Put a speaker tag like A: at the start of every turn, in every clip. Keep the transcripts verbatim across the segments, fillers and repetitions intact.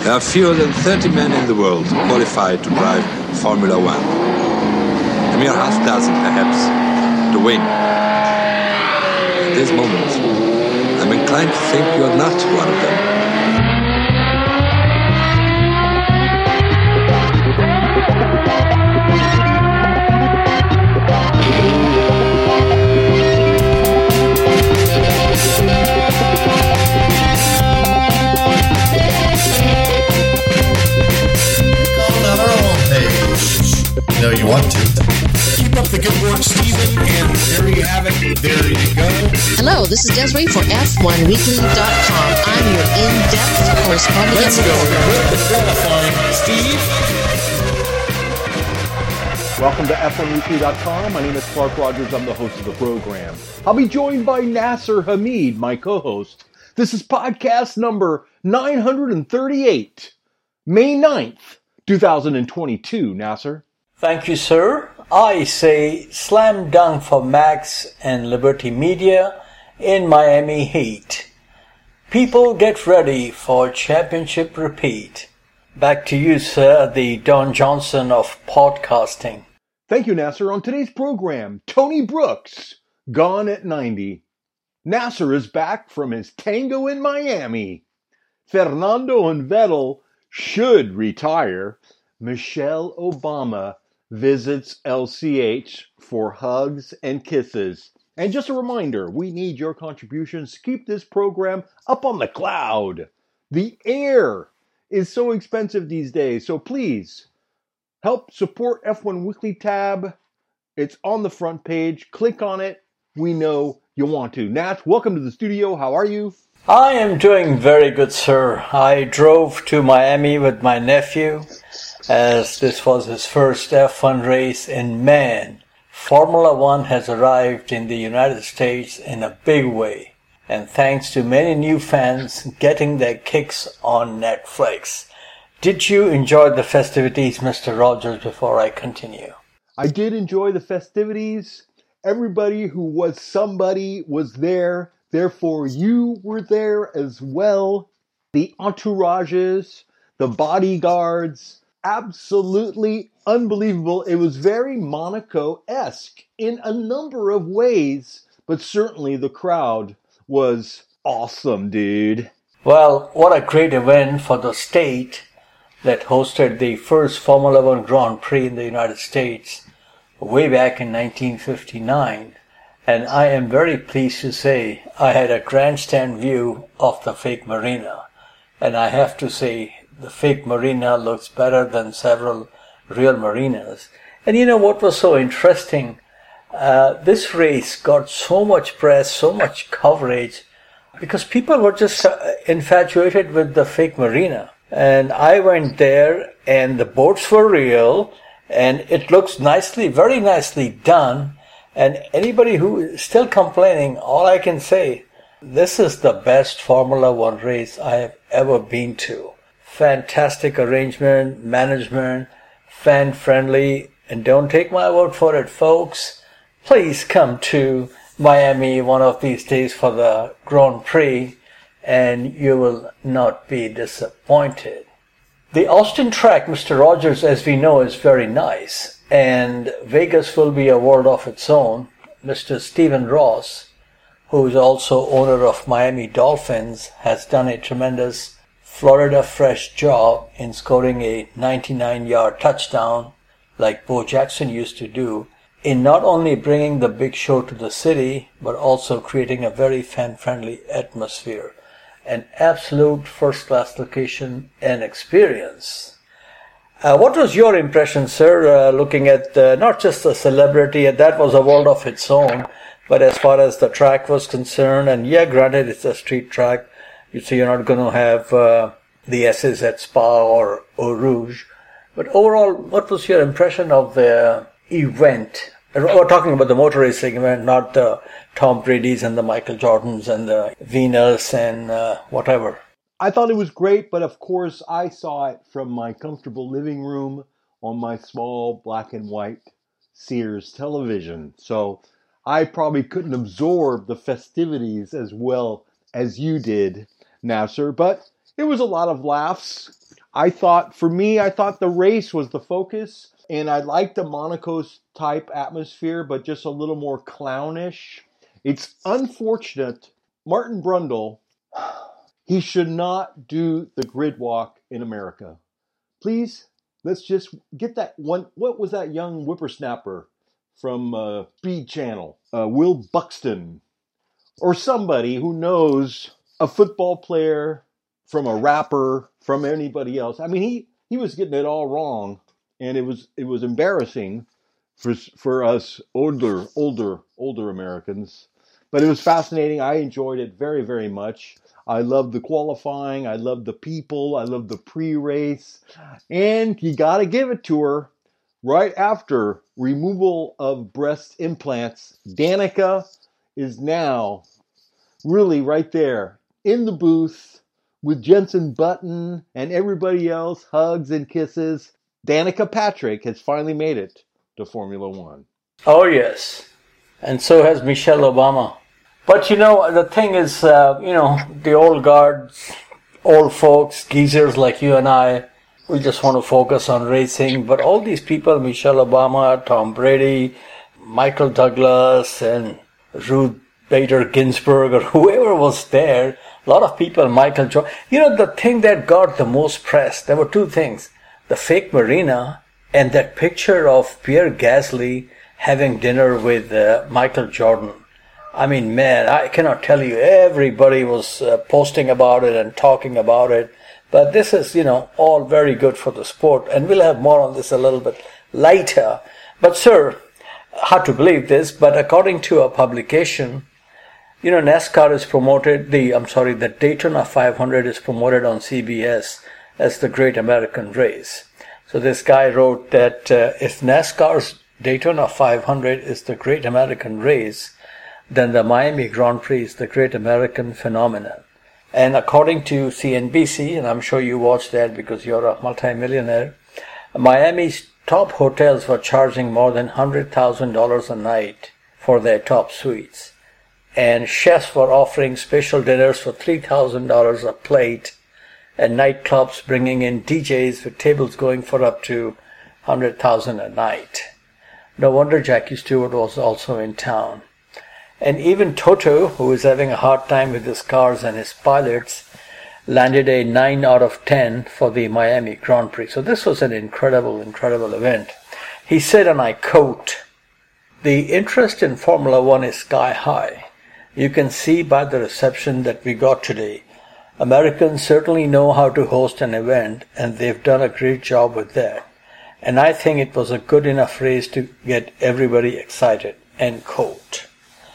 A: There are fewer than thirty men in the world qualified to drive Formula One. A mere half dozen, perhaps, to win. At this moment, I'm inclined to think you are not one of them.
B: No, you want to.
C: Keep up the good work, Stephen, and there you have it. There you go.
D: Hello, this is Desiree for F one weekly dot com. I'm your in-depth correspondent.
C: Let's go with the qualifying, Steve.
E: Welcome to F one weekly dot com. My name is Clark Rogers. I'm the host of the program. I'll be joined by Nasser Hamid, my co-host. This is podcast number nine hundred thirty-eight, May ninth, twenty twenty-two. Nasser?
F: Thank you, sir. I say slam dunk for Max and Liberty Media in Miami Heat. People get ready for championship repeat. Back to you, sir, the Don Johnson of podcasting.
E: Thank you, Nasser. On today's program, Tony Brooks, gone at ninety. Nasser is back from his tango in Miami. Fernando and Vettel should retire. Michelle Obama visits L C H for hugs and kisses. And just a reminder, we need your contributions to keep this program up on the cloud. The air is so expensive these days, so please help support F one Weekly tab. It's on the front page. Click on it. We know you want to. Nat, welcome to the studio. How are you?
F: I am doing very good, sir. I drove to Miami with my nephew, as this was his first F one race, and man, Formula One has arrived in the United States in a big way, and thanks to many new fans getting their kicks on Netflix. Did you enjoy the festivities, Mister Rogers, before I continue?
E: I did enjoy the festivities. Everybody who was somebody was there, therefore you were there as well. The entourages, the bodyguards, absolutely unbelievable. It was very Monaco-esque in a number of ways, but certainly the crowd was awesome, dude.
F: Well, what a great event for the state that hosted the first Formula One Grand Prix in the United States way back in nineteen fifty-nine. And I am very pleased to say I had a grandstand view of the fake marina. And I have to say, the fake marina looks better than several real marinas. And you know what was so interesting? Uh, this race got so much press, so much coverage, because people were just uh, infatuated with the fake marina. And I went there, and the boats were real, and it looks nicely, very nicely done. And anybody who is still complaining, all I can say, this is the best Formula One race I have ever been to. Fantastic arrangement, management, fan-friendly, and don't take my word for it, folks. Please come to Miami one of these days for the Grand Prix, and you will not be disappointed. The Austin track, Mister Rogers, as we know, is very nice, and Vegas will be a world of its own. Mister Stephen Ross, who is also owner of Miami Dolphins, has done a tremendous Florida fresh job in scoring a ninety-nine yard touchdown like Bo Jackson used to do, in not only bringing the big show to the city, but also creating a very fan-friendly atmosphere. An absolute first-class location and experience. Uh, what was your impression, sir, uh, looking at uh, not just the celebrity, and that was a world of its own, but as far as the track was concerned, and yeah, granted, it's a street track, so you're not going to have uh, the S's at Spa or Eau Rouge. But overall, what was your impression of the event? We're talking about the motor racing event, not the Tom Brady's and the Michael Jordans and the Venus and uh, whatever.
E: I thought it was great, but of course I saw it from my comfortable living room on my small black and white Sears television. So I probably couldn't absorb the festivities as well as you did, Nasser, but it was a lot of laughs. I thought, for me, I thought the race was the focus, and I liked the Monaco's type atmosphere, but just a little more clownish. It's unfortunate. Martin Brundle, he should not do the grid walk in America. Please, let's just get that one. What was that young whippersnapper from uh, Speed Channel? Uh, Will Buxton. Or somebody who knows a football player from a rapper, from anybody else. I mean, he, he was getting it all wrong, and it was it was embarrassing for for us older older older Americans. But it was fascinating. I enjoyed it very very much. I loved the qualifying. I loved the people. I loved the pre-race, and you got to give it to her. Right after removal of breast implants, Danica is now really right there in the booth with Jenson Button and everybody else, hugs and kisses. Danica Patrick has finally made it to Formula One.
F: Oh, yes. And so has Michelle Obama. But, you know, the thing is, uh, you know, the old guards, old folks, geezers like you and I, we just want to focus on racing. But all these people, Michelle Obama, Tom Brady, Michael Douglas, and Ruth Bader Ginsburg, or whoever was there, a lot of people, Michael Jordan. You know, the thing that got the most press, there were two things. The fake marina and that picture of Pierre Gasly having dinner with uh, Michael Jordan. I mean, man, I cannot tell you, everybody was uh, posting about it and talking about it. But this is, you know, all very good for the sport. And we'll have more on this a little bit later. But, sir, hard to believe this, but according to a publication, you know, NASCAR is promoted, the, I'm sorry, the Daytona five hundred is promoted on C B S as the Great American Race. So this guy wrote that uh, if NASCAR's Daytona five hundred is the Great American Race, then the Miami Grand Prix is the Great American Phenomenon. And according to C N B C, and I'm sure you watched that because you're a multimillionaire, Miami's top hotels were charging more than one hundred thousand dollars a night for their top suites. And chefs were offering special dinners for three thousand dollars a plate, and nightclubs bringing in D Js with tables going for up to one hundred thousand dollars a night. No wonder Jackie Stewart was also in town. And even Toto, who is having a hard time with his cars and his pilots, landed a nine out of ten for the Miami Grand Prix. So this was an incredible, incredible event. He said, and I quote, "The interest in Formula One is sky high. You can see by the reception that we got today. Americans certainly know how to host an event, and they've done a great job with that. And I think it was a good enough race to get everybody excited," end quote.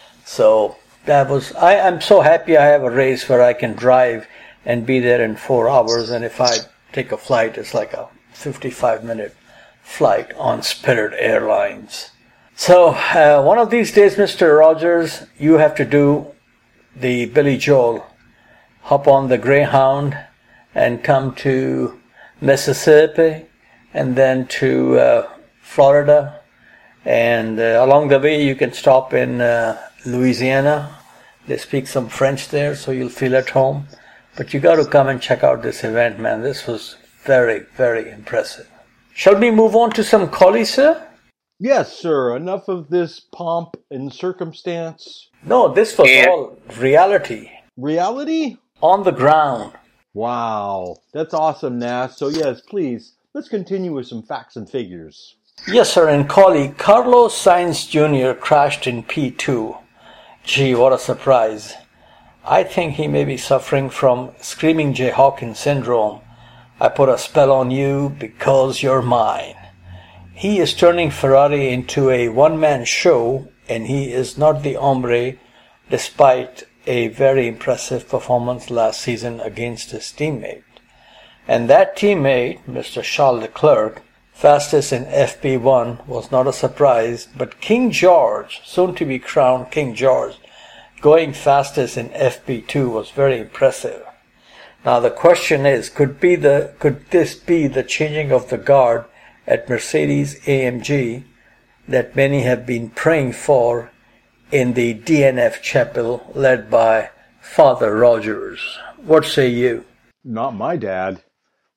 F: So that was, I am so happy I have a race where I can drive and be there in four hours. And if I take a flight, it's like a fifty-five minute flight on Spirit Airlines. So uh, one of these days, Mister Rogers, you have to do the Billy Joel. Hop on the Greyhound and come to Mississippi and then to uh, Florida. And uh, along the way, you can stop in uh, Louisiana. They speak some French there, so you'll feel at home. But you got to come and check out this event, man. This was very, very impressive. Shall we move on to some collie, sir?
E: Yes, sir. Enough of this pomp and circumstance.
F: No, this was yeah. all reality.
E: Reality?
F: On the ground.
E: Wow. That's awesome, Nas. So yes, please, let's continue with some facts and figures.
F: Yes, sir. In Collie, Carlos Sainz Junior crashed in P two. Gee, what a surprise. I think he may be suffering from Screaming Jay Hawkins syndrome. I put a spell on you because you're mine. He is turning Ferrari into a one-man show, and he is not the hombre, despite a very impressive performance last season against his teammate. And that teammate, Mister Charles Leclerc, fastest in F P one, was not a surprise, but King George, soon to be crowned King George, going fastest in F P two was very impressive. Now the question is, could be the could this be the changing of the guard at Mercedes A M G that many have been praying for in the D N F chapel led by Father Rogers? What say you?
E: Not my dad.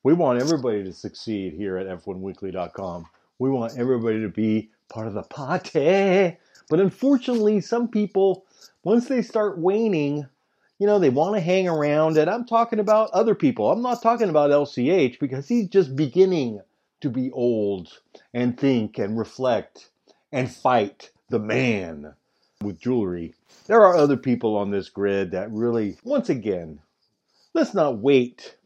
E: We want everybody to succeed here at F one weekly dot com. We want everybody to be part of the party. But unfortunately, some people, once they start waning, you know, they want to hang around. And I'm talking about other people. I'm not talking about L C H because he's just beginning to be old and think and reflect and fight the man with jewelry. There are other people on this grid that really, once again, let's not wait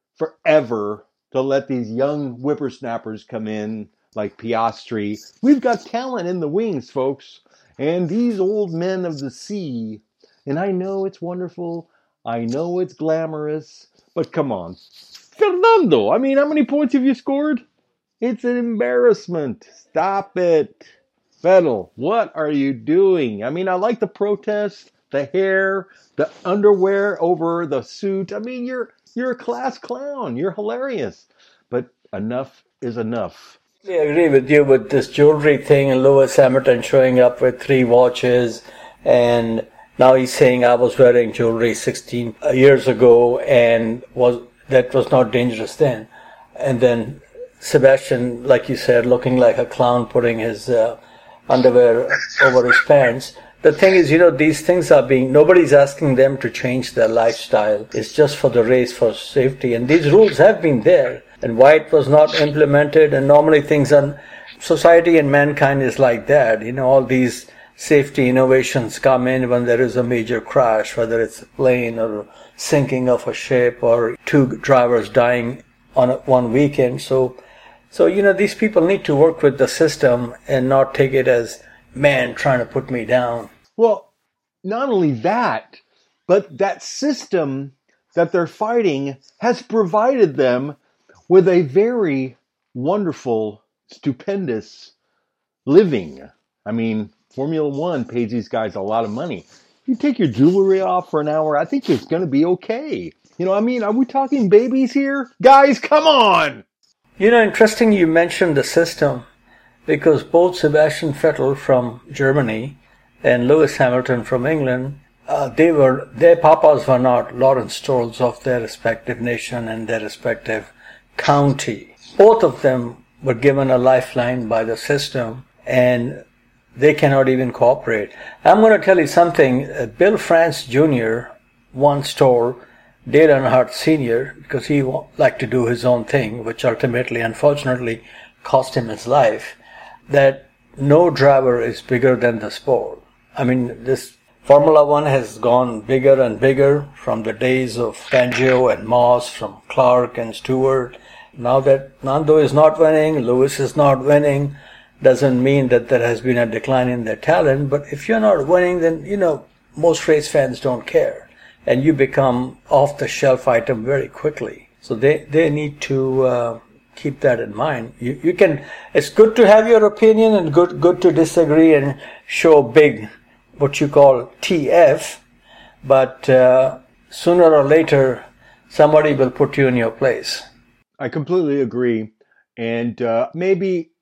E: forever to let these young whippersnappers come in like Piastri. We've got talent in the wings, folks. And these old men of the sea, and I know it's wonderful, I know it's glamorous, but come on. Fernando, I mean, how many points have you scored? It's an embarrassment. Stop it. Vettel, what are you doing? I mean, I like the protest, the hair, the underwear over the suit. I mean, you're you're a class clown. You're hilarious. But enough is enough.
F: I agree with you with this jewelry thing and Lewis Hamilton showing up with three watches, and now he's saying I was wearing jewelry sixteen years ago and was that was not dangerous then. And then Sebastian, like you said, looking like a clown putting his uh, underwear over his pants. The thing is, you know, these things are being, nobody's asking them to change their lifestyle. It's just for the race, for safety. And these rules have been there. And why it was not implemented, and normally things are, society and mankind is like that. You know, all these safety innovations come in when there is a major crash, whether it's a plane or sinking of a ship or two drivers dying on a, one weekend. So, so, you know, these people need to work with the system and not take it as, man, trying to put me down.
E: Well, not only that, but that system that they're fighting has provided them with a very wonderful, stupendous living. I mean, Formula One pays these guys a lot of money. You take your jewelry off for an hour, I think it's going to be okay. You know, I mean, are we talking babies here? Guys, come on!
F: You know, interesting you mentioned the system, because both Sebastian Vettel from Germany and Lewis Hamilton from England, uh, they were, their papas were not Lawrence Strolls of their respective nation and their respective county. Both of them were given a lifeline by the system, and they cannot even cooperate. I'm going to tell you something. Uh, Bill France Junior once told Dale Earnhardt Senior, because he liked to do his own thing, which ultimately, unfortunately, cost him his life, that no driver is bigger than the sport. I mean, this Formula One has gone bigger and bigger from the days of Fangio and Moss, from Clark and Stewart. Now that Nando is not winning, Lewis is not winning, doesn't mean that there has been a decline in their talent. But if you're not winning, then, you know, most race fans don't care. And you become off-the-shelf item very quickly. So they, they need to uh, keep that in mind. You, you can, it's good to have your opinion and good, good to disagree and show big, what you call T F, but uh, sooner or later, somebody will put you in your place.
E: I completely agree. And uh, maybe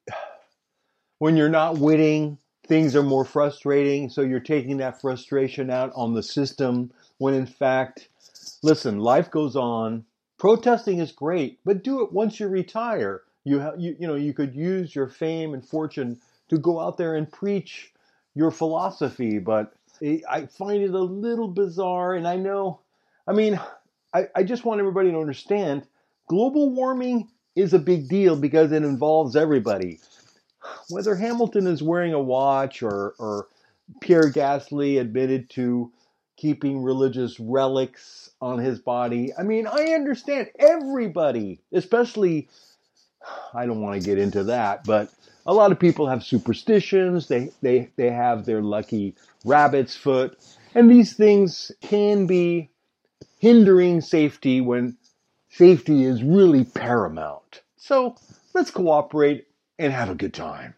E: when you're not winning, things are more frustrating. So you're taking that frustration out on the system when in fact, listen, life goes on. Protesting is great, but do it once you retire. You, ha- you, you know, you could use your fame and fortune to go out there and preach your philosophy. But I find it a little bizarre. And I know, I mean, I, I just want everybody to understand global warming is a big deal because it involves everybody. Whether Hamilton is wearing a watch or, or Pierre Gasly admitted to keeping religious relics on his body. I mean, I understand everybody, especially, I don't want to get into that, but a lot of people have superstitions. They, they, they have their lucky rabbit's foot. And these things can be hindering safety when safety is really paramount. So let's cooperate and have a good time.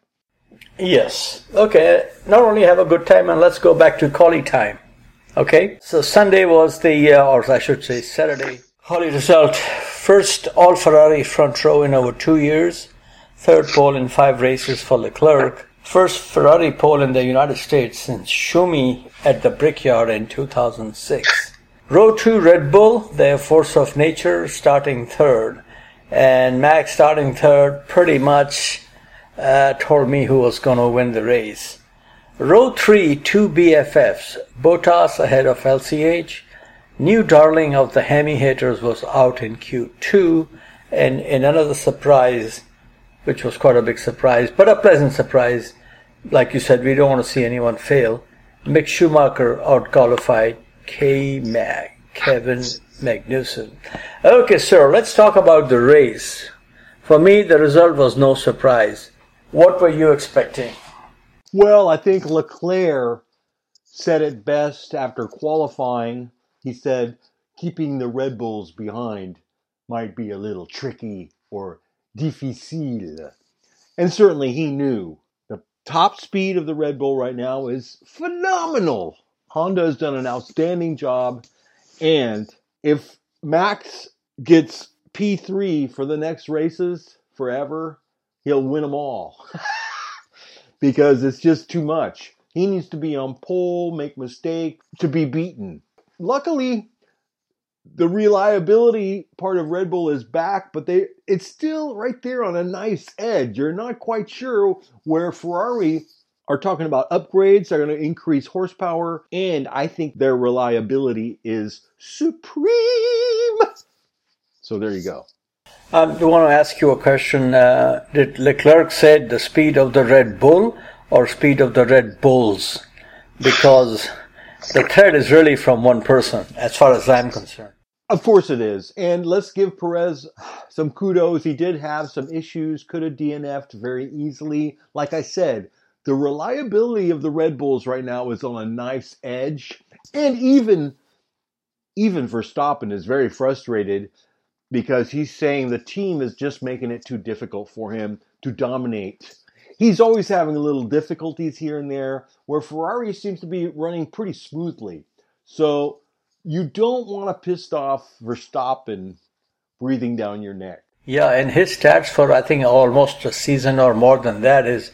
F: Yes. Okay. Not only have a good time, and let's go back to quali time. Okay. So Sunday was the, uh, or I should say Saturday, quali result. First all Ferrari front row in over two years. Third pole in five races for Leclerc. First Ferrari pole in the United States since Schumi at the Brickyard in two thousand six. Row two Red Bull, their force of nature, starting third. and Max starting third pretty much uh, told me who was going to win the race. Row three, two B F Fs, Bottas ahead of L C H. New darling of the Hemi haters was out in Q two, and in another surprise, which was quite a big surprise, but a pleasant surprise, like you said, we don't want to see anyone fail. Mick Schumacher out-qualified K-Mag, Kevin Magnussen. Okay, sir, let's talk about the race. For me, the result was no surprise. What were you expecting?
E: Well, I think Leclerc said it best after qualifying. He said keeping the Red Bulls behind might be a little tricky or difficile. And certainly he knew the top speed of the Red Bull right now is phenomenal. Honda has done an outstanding job. And if Max gets P three for the next races forever, he'll win them all. Because it's just too much. He needs to be on pole, make mistakes, to be beaten. Luckily, the reliability part of Red Bull is back, but they it's still right there on a nice edge. You're not quite sure where Ferrari are talking about upgrades. They're going to increase horsepower, and I think their reliability is supreme. So there you go.
F: Um, I want to ask you a question. Uh, did Leclerc said the speed of the Red Bull or speed of the Red Bulls? Because the thread is really from one person, as far as I'm concerned.
E: Of course it is. And let's give Perez some kudos. He did have some issues, could have D N F'd very easily. Like I said, the reliability of the Red Bulls right now is on a nice edge. And even, even Verstappen is very frustrated because he's saying the team is just making it too difficult for him to dominate. He's always having a little difficulties here and there, where Ferrari seems to be running pretty smoothly. So you don't want to piss off Verstappen breathing down your neck.
F: Yeah, and his stats for, I think, almost a season or more than that is,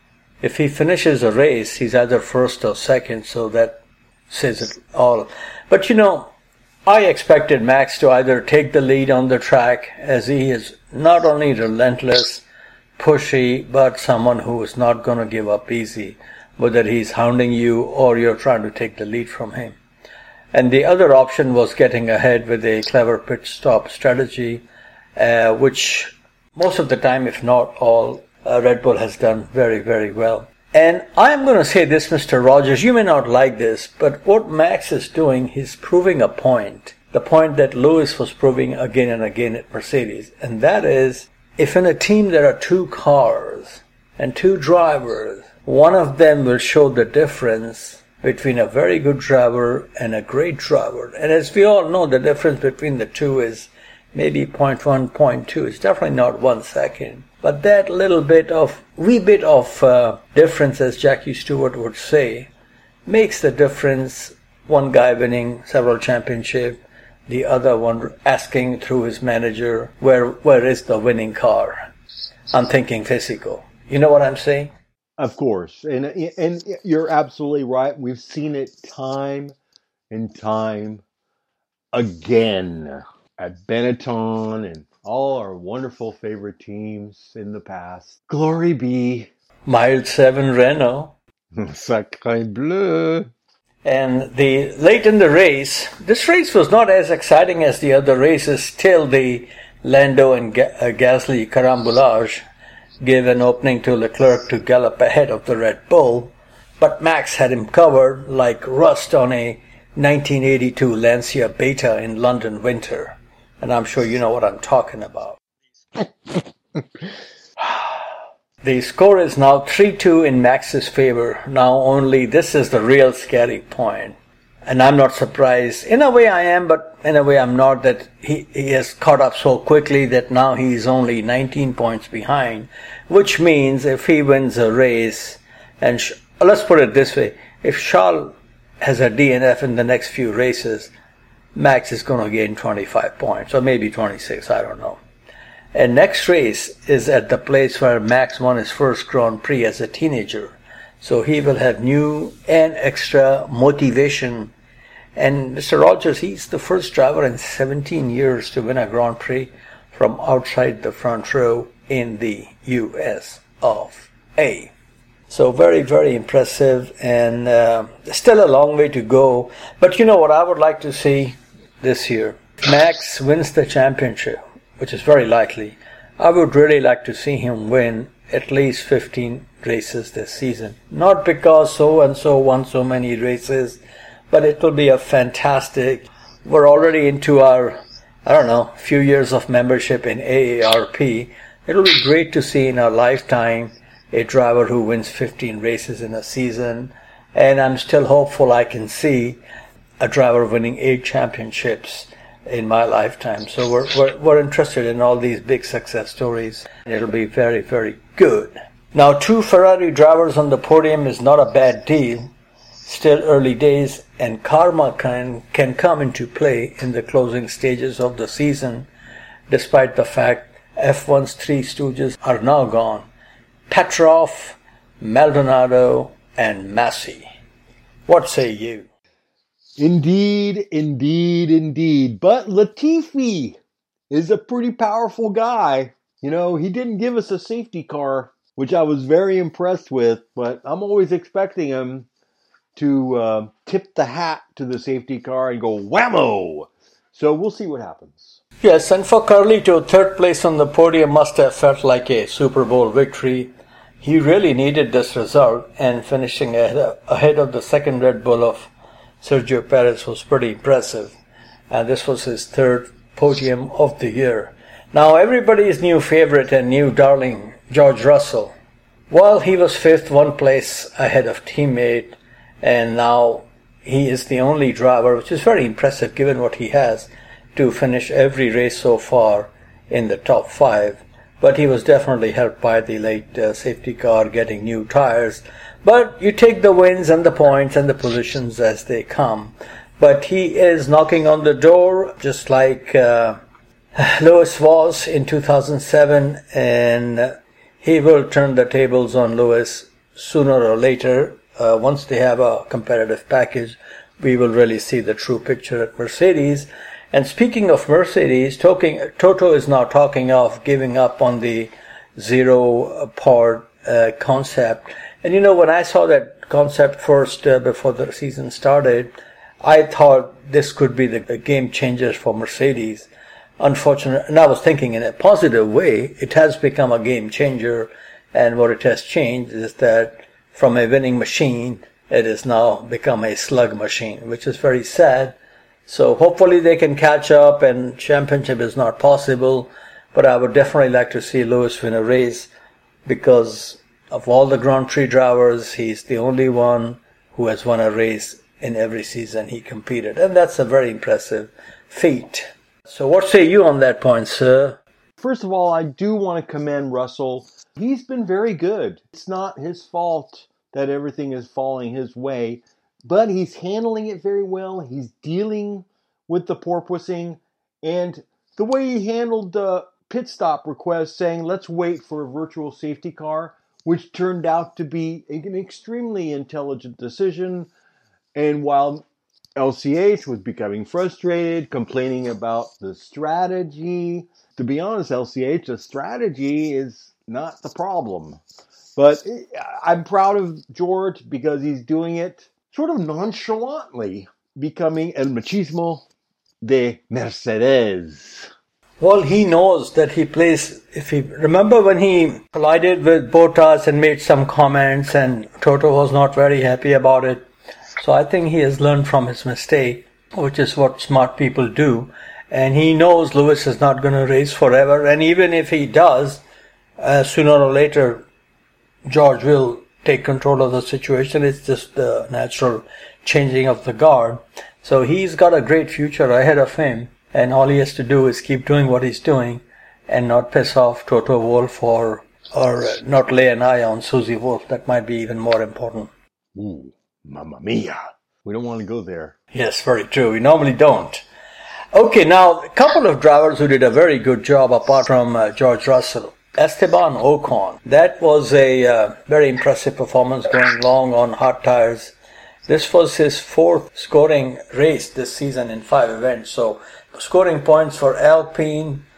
F: if he finishes a race, he's either first or second, so that says it all. But, you know, I expected Max to either take the lead on the track, as he is not only relentless, pushy, but someone who is not going to give up easy, whether he's hounding you or you're trying to take the lead from him. And the other option was getting ahead with a clever pit stop strategy, uh, which most of the time, if not all, uh, Red Bull has done very, very well. And I'm going to say this, Mister Rogers, you may not like this, but what Max is doing, he's proving a point, the point that Lewis was proving again and again at Mercedes, and that is, if in a team there are two cars and two drivers, one of them will show the difference between a very good driver and a great driver. And as we all know, the difference between the two is maybe zero point one, zero point two. It's definitely not one second. But that little bit of, wee bit of uh, difference, as Jackie Stewart would say, makes the difference. One guy winning several championships, the other one asking through his manager, where where is the winning car? I'm thinking physical. You know what I'm saying?
E: Of course. And, and you're absolutely right. We've seen it time and time again at Benetton and all our wonderful favorite teams in the past. Glory be.
F: Mile seven Renault.
E: Sacré bleu.
F: And the late in the race, this race was not as exciting as the other races till the Lando and Ga- uh, Gasly carambolage gave an opening to Leclerc to gallop ahead of the Red Bull, but Max had him covered like rust on a nineteen eighty-two Lancia Beta in London winter. And I'm sure you know what I'm talking about. The score is now three two in Max's favor. Now only this is the real scary point. And I'm not surprised. In a way I am, but in a way I'm not, that he, he has caught up so quickly that now he's only nineteen points behind. Which means if he wins a race, and sh- let's put it this way, if Charles has a D N F in the next few races, Max is going to gain twenty-five points, or maybe twenty-six, I don't know. And next race is at the place where Max won his first Grand Prix as a teenager. So he will have new and extra motivation. And Mister Rogers, he's the first driver in seventeen years to win a Grand Prix from outside the front row in the U S of A. So very, very impressive, and uh, still a long way to go. But you know what I would like to see this year? Max wins the championship, which is very likely. I would really like to see him win at least fifteen races this season. Not because so-and-so won so many races, but it will be a fantastic... We're already into our, I don't know, few years of membership in A A R P. It'll be great to see in our lifetime a driver who wins fifteen races in a season. And I'm still hopeful I can see a driver winning eight championships in my lifetime. So we're, we're, we're interested in all these big success stories. It'll be very, very good. Now, two Ferrari drivers on the podium is not a bad deal. Still early days, and karma can, can come into play in the closing stages of the season, despite the fact F one's three stooges are now gone. Petrov, Maldonado, and Massey. What say you?
E: Indeed, indeed, indeed. But Latifi is a pretty powerful guy. You know, he didn't give us a safety car, which I was very impressed with, but I'm always expecting him to uh, tip the hat to the safety car and go whammo. So we'll see what happens.
F: Yes, and for Carlito, third place on the podium must have felt like a Super Bowl victory. He really needed this result, and finishing ahead of, ahead of the second Red Bull of Sergio Perez was pretty impressive. And this was his third podium of the year. Now, everybody's new favorite and new darling, George Russell. Well, he was fifth, one place ahead of teammate, and now he is the only driver, which is very impressive given what he has, to finish every race so far in the top five. But he was definitely helped by the late uh, safety car getting new tires. But you take the wins and the points and the positions as they come. But he is knocking on the door, just like uh, Lewis was in two thousand seven, and he will turn the tables on Lewis sooner or later. Uh, once they have a competitive package, we will really see the true picture at Mercedes. And speaking of Mercedes, talking, Toto is now talking of giving up on the zero-part uh, concept. And you know, when I saw that concept first uh, before the season started, I thought this could be the, the game changer for Mercedes. Unfortunately, and I was thinking in a positive way, it has become a game changer. And what it has changed is that from a winning machine, it has now become a slug machine, which is very sad. So hopefully they can catch up, and championship is not possible. But I would definitely like to see Lewis win a race, because of all the Grand Prix drivers, he's the only one who has won a race in every season he competed. And that's a very impressive feat. So what say you on that point, sir?
E: First of all, I do want to commend Russell. He's been very good. It's not his fault that everything is falling his way, but he's handling it very well. He's dealing with the porpoising, and the way he handled the pit stop request, saying, let's wait for a virtual safety car, which turned out to be an extremely intelligent decision. And while L C H was becoming frustrated, complaining about the strategy, to be honest, L C H, the strategy is not the problem. But I'm proud of George because he's doing it sort of nonchalantly, becoming el machismo de Mercedes.
F: Well, he knows that he plays, if he, remember when he collided with Bottas and made some comments, and Toto was not very happy about it. So I think he has learned from his mistake, which is what smart people do. And he knows Lewis is not going to race forever. And even if he does, uh, sooner or later, George will take control of the situation. It's just the natural changing of the guard. So he's got a great future ahead of him. And all he has to do is keep doing what he's doing and not piss off Toto Wolff, or, or not lay an eye on Susie Wolff. That might be even more important.
E: Ooh, mamma mia. We don't want to go there.
F: Yes, very true. We normally don't. Okay, now, a couple of drivers who did a very good job apart from uh, George Russell. Esteban Ocon. That was a uh, very impressive performance, going long on hot tires. This was his fourth scoring race this season in five events. So scoring points for Alpine,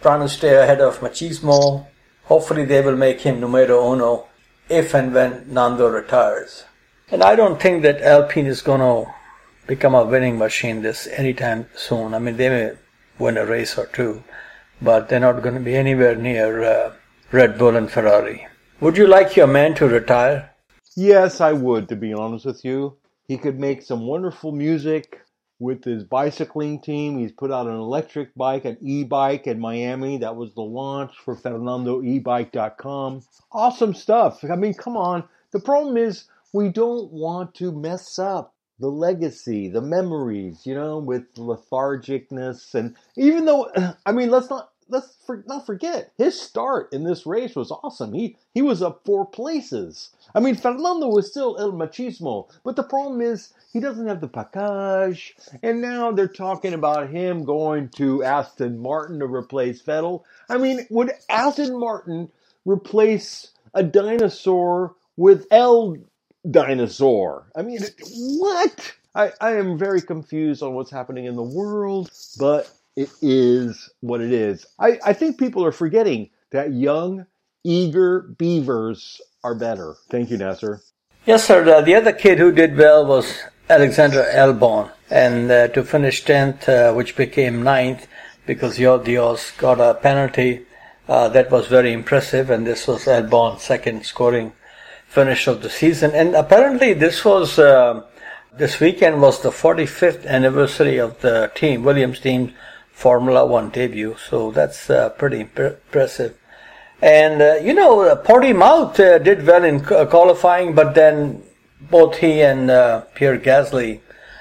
F: trying to stay ahead of Machismo. Hopefully they will make him numero uno if and when Nando retires. And I don't think that Alpine is going to become a winning machine this anytime soon. I mean, they may win a race or two, but they're not going to be anywhere near uh, Red Bull and Ferrari. Would you like your man to retire?
E: Yes, I would, to be honest with you. He could make some wonderful music with his bicycling team. He's put out an electric bike, an e-bike in Miami. That was the launch for Fernando E Bike dot com. Awesome stuff. I mean, come on. The problem is we don't want to mess up the legacy, the memories, you know, with lethargicness. And even though, I mean, let's not let's for, not forget, his start in this race was awesome. He he was up four places. I mean, Fernando was still El Machismo, but the problem is he doesn't have the package. And now they're talking about him going to Aston Martin to replace Vettel. I mean, would Aston Martin replace a dinosaur with El Dinosaur? I mean, what? I, I am very confused on what's happening in the world, but it is what it is. I, I think people are forgetting that young, eager beavers are better. Thank you, Nasser.
F: Yes, sir. The, the other kid who did well was Alexander Albon, and uh, to finish tenth, uh, which became ninth, because Dios got a penalty. Uh, that was very impressive, and this was Albon's second scoring finish of the season. And apparently this was uh, this weekend was the forty-fifth anniversary of the team, Williams team's Formula One debut. So that's uh, pretty imp- impressive. And uh, you know, Portimao uh, did well in uh, qualifying, but then both he and uh, Pierre Gasly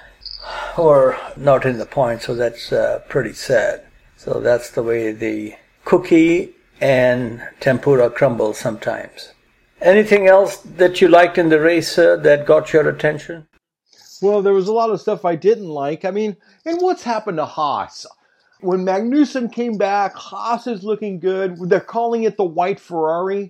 F: were not in the points, so that's uh, pretty sad. So that's the way the cookie and tempura crumble sometimes. Anything else that you liked in the race uh, that got your attention?
E: Well, there was a lot of stuff I didn't like. I mean, and what's happened to Haas? When Magnussen came back, Haas is looking good. They're calling it the white Ferrari.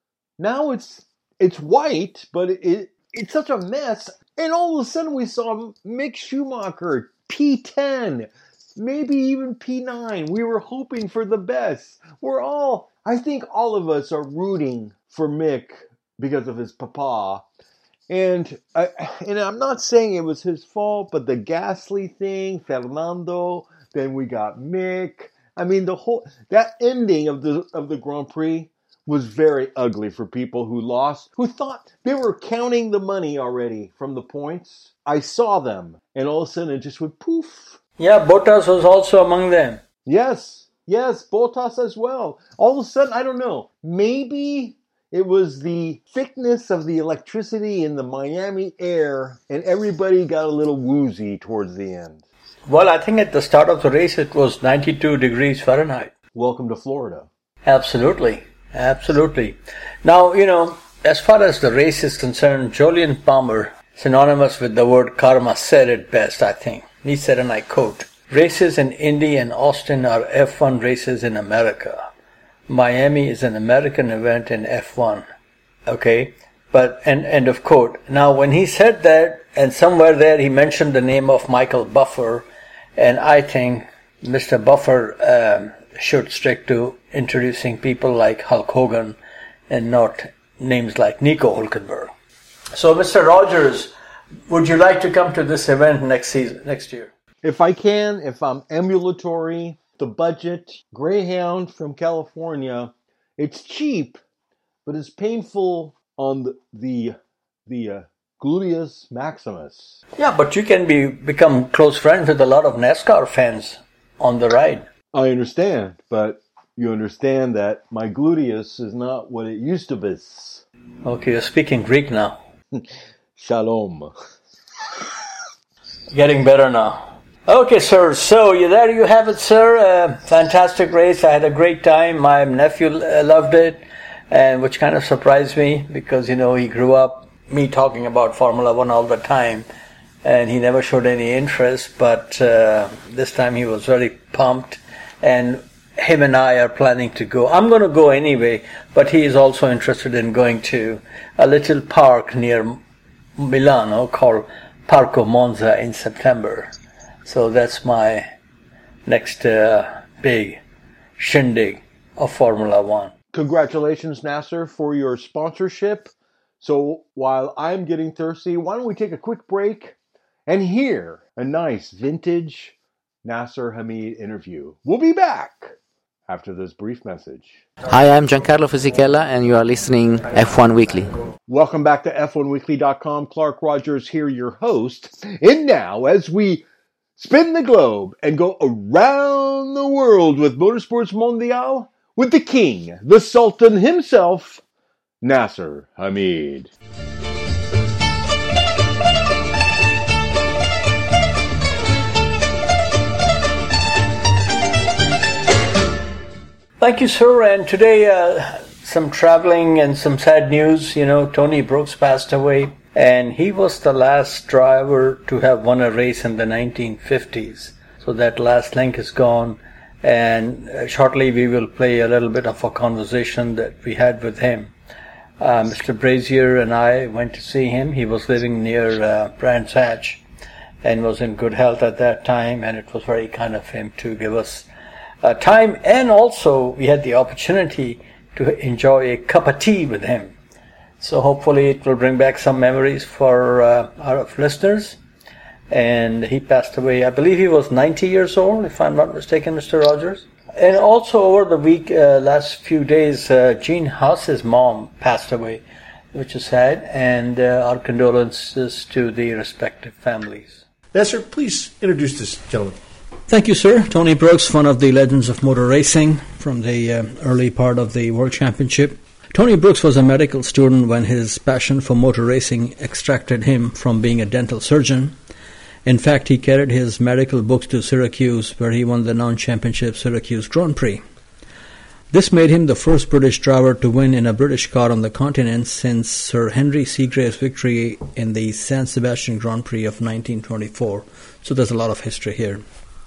E: Now it's it's white, but it, it it's such a mess. And all of a sudden we saw Mick Schumacher, P ten, maybe even P nine. We were hoping for the best. We're all, I think all of us are rooting for Mick because of his papa. And, I, and I'm not saying it was his fault, but the Gasly thing, Fernando, then we got Mick. I mean, the whole, that ending of the of the Grand Prix was very ugly for people who lost, who thought they were counting the money already from the points. I saw them, and all of a sudden it just went poof.
F: Yeah, Bottas was also among them.
E: Yes, yes, Bottas as well. All of a sudden, I don't know, maybe it was the thickness of the electricity in the Miami air, and everybody got a little woozy towards the end.
F: Well, I think at the start of the race it was ninety-two degrees Fahrenheit.
E: Welcome to Florida.
F: Absolutely. Absolutely. Now, you know, as far as the race is concerned, Jolyon Palmer, synonymous with the word karma, said it best, I think. He said, and I quote, "Races in Indy and Austin are F one races in America. Miami is an American event in F one." Okay? But, and end of quote. Now, when he said that, and somewhere there he mentioned the name of Michael Buffer, and I think Mister Buffer um, should stick to introducing people like Hulk Hogan and not names like Nico Hülkenberg. So, Mister Rogers, would you like to come to this event next season, next year?
E: If I can, if I'm ambulatory, the budget, Greyhound from California, it's cheap, but it's painful on the the, the uh, gluteus maximus.
F: Yeah, but you can be become close friends with a lot of NASCAR fans on the ride.
E: I understand, but you understand that my gluteus is not what it used to be.
F: Okay, you're speaking Greek now.
E: Shalom.
F: Getting better now. Okay, sir. So yeah, there you have it, sir. Uh, fantastic race. I had a great time. My nephew uh, loved it, and which kind of surprised me because, you know, he grew up me talking about Formula One all the time, and he never showed any interest. But uh, this time he was very pumped, and him and I are planning to go. I'm going to go anyway, but he is also interested in going to a little park near Milano called Parco Monza in September. So that's my next uh, big shindig of Formula One.
E: Congratulations, Nasser, for your sponsorship. So while I'm getting thirsty, why don't we take a quick break and hear a nice vintage Nasser Hamid interview. We'll be back after this brief message.
G: Hi, I'm Giancarlo Fisichella, and you are listening F one Weekly.
E: Welcome back to F one Weekly dot com. Clark Rogers here, your host. And now, as we spin the globe and go around the world with Motorsports Mondial, with the king, the sultan himself, Nasser Hamid.
F: Thank you, sir. And today, uh, some traveling and some sad news. You know, Tony Brooks passed away, and he was the last driver to have won a race in the nineteen fifties. So that last link is gone. And uh, shortly we will play a little bit of a conversation that we had with him. Uh, Mister Brazier and I went to see him. He was living near uh, Brands Hatch and was in good health at that time, and it was very kind of him to give us uh, time. And also we had the opportunity to enjoy a cup of tea with him. So hopefully it will bring back some memories for uh, our listeners. And he passed away, I believe he was ninety years old, if I'm not mistaken, Mister Rogers. And also over the week, uh, last few days, uh, Gene Haas's mom passed away, which is sad, and uh, our condolences to the respective families.
C: Nasser, please introduce this gentleman.
H: Thank you, sir. Tony Brooks, one of the legends of motor racing from the uh, early part of the World Championship. Tony Brooks was a medical student when his passion for motor racing extracted him from being a dental surgeon. In fact, he carried his medical books to Syracuse, where he won the non-championship Syracuse Grand Prix. This made him the first British driver to win in a British car on the continent since Sir Henry Seagrave's victory in the San Sebastian Grand Prix of nineteen twenty-four. So there's a lot of history here.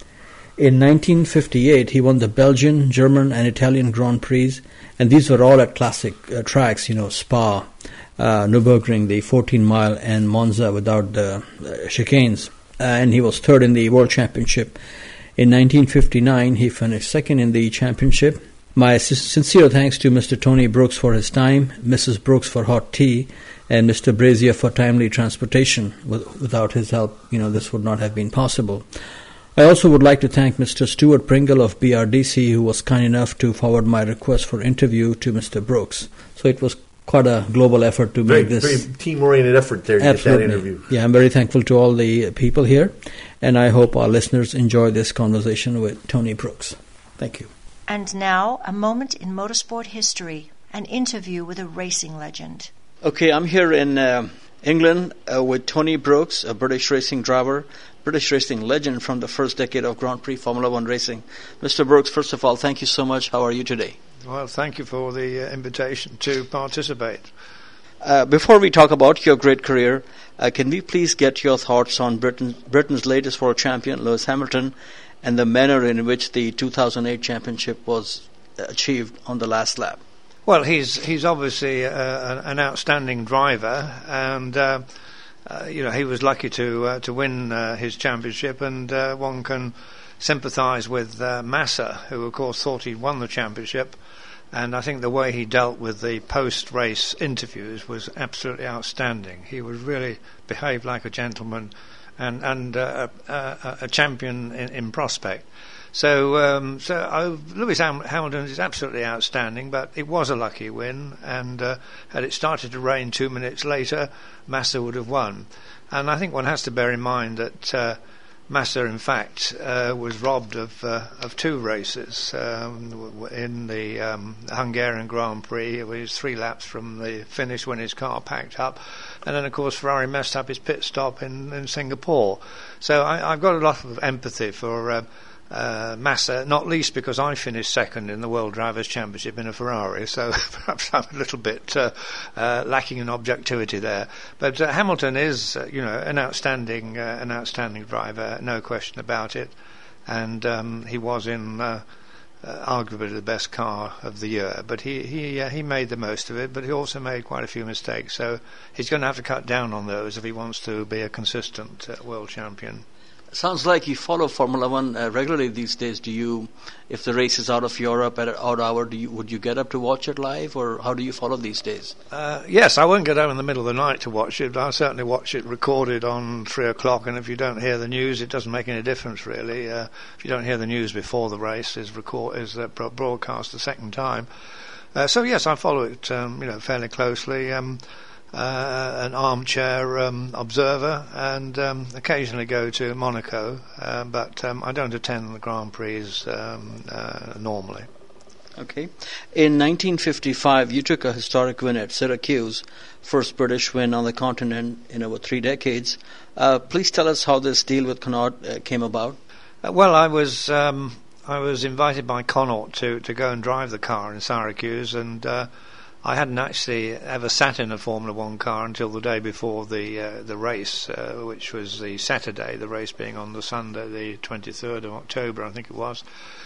H: In nineteen fifty-eight, he won the Belgian, German, and Italian Grand Prix, and these were all at classic uh, tracks, you know, Spa, uh, Nürburgring, the fourteen mile, and Monza without the uh, chicanes. Uh, and he was third in the World Championship. In nineteen fifty-nine, he finished second in the championship. My sincere thanks to Mister Tony Brooks for his time, Missus Brooks for hot tea, and Mister Brazier for timely transportation. Without his help, you know, this would not have been possible. I also would like to thank Mister Stuart Pringle of B R D C, who was kind enough to forward my request for interview to Mister Brooks. So it was quite a global effort to
C: very,
H: make this.
C: Very team-oriented effort there to
H: Absolutely.
C: Get that interview.
H: Yeah, I'm very thankful to all the people here, and I hope our listeners enjoy this conversation with Tony Brooks. Thank you.
I: And now, a moment in motorsport history, an interview with a racing legend.
F: Okay, I'm here in uh, England uh, with Tony Brooks, a British racing driver, British racing legend from the first decade of Grand Prix Formula One racing. Mister Brooks, first of all, thank you so much. How are you today?
J: Well, thank you for the uh, invitation to participate.
F: Uh, before we talk about your great career, uh, can we please get your thoughts on Britain, Britain's latest world champion, Lewis Hamilton, and the manner in which the two thousand eight championship was achieved on the last lap?
J: Well, he's he's obviously uh, an outstanding driver, and uh, uh, you know he was lucky to uh, to win uh, his championship, and uh, one can sympathise with uh, Massa, who of course thought he'd won the championship. And I think the way he dealt with the post-race interviews was absolutely outstanding. He was really behaved like a gentleman and and uh, a, a champion in, in prospect. So, um, so uh, Lewis Ham- Hamilton is absolutely outstanding, but it was a lucky win. And uh, had it started to rain two minutes later, Massa would have won. And I think one has to bear in mind that Uh, Massa, in fact, uh, was robbed of uh, of two races um, in the um, Hungarian Grand Prix. He was three laps from the finish when his car packed up, and then, of course, Ferrari messed up his pit stop in, in Singapore. So I, I've got a lot of empathy for uh, uh, Massa, not least because I finished second in the World Drivers' Championship in a Ferrari, so perhaps I'm a little bit uh, uh, lacking in objectivity there. But uh, Hamilton is, uh, you know, an outstanding, uh, an outstanding driver, no question about it. And um, he was in uh, uh, arguably the best car of the year. But he he uh, he made the most of it. But he also made quite a few mistakes. So he's going to have to cut down on those if he wants to be a consistent uh, world champion.
F: Sounds like you follow Formula One uh, regularly these days. Do you, if the race is out of Europe at an odd hour, do you would you get up to watch it live, or how do you follow these days?
J: Uh, yes, I won't get home in the middle of the night to watch it, but I'll certainly watch it recorded on three o'clock, and if you don't hear the news, it doesn't make any difference, really. Uh, if you don't hear the news before the race is, record, is uh, broadcast the second time. Uh, so, yes, I follow it um, you know, fairly closely. Um, Uh, an armchair um, observer, and um, occasionally go to Monaco, uh, but um, I don't attend the Grand Prix um, uh, normally.
F: Okay. In nineteen fifty-five, you took a historic win at Syracuse, first British win on the continent in over three decades. Uh, please tell us how this deal with Connaught uh, came about.
J: Uh, well, I was um, I was invited by Connaught to, to go and drive the car in Syracuse, and uh, I hadn't actually ever sat in a Formula One car until the day before the uh, the race, uh, which was the Saturday, the race being on the Sunday, the twenty-third of October, I think it was.